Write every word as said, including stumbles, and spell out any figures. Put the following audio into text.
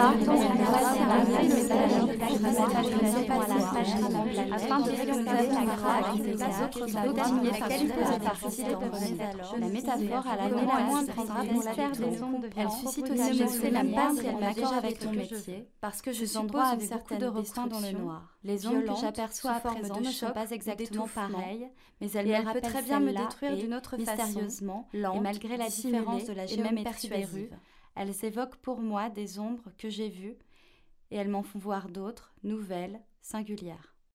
afin de récompenser la grâce des autres d'oublier qu'elle faisait partie d'entre la métaphore à la mélange prendra pour la des ondes. Elle suscite aussi, je ne sais même pas si elle m'accorde avec mon métier, parce que je suppose avec beaucoup de refrains dans le noir. Les ondes que j'aperçois à présent ne sont pas exactement pareilles, mais elle me rappelle très bien me détruire d'une autre façon, lente, et malgré la différence de la géométrie des rues, elles évoquent pour moi des ombres que j'ai vues, et elles m'en font voir d'autres, nouvelles, singulières.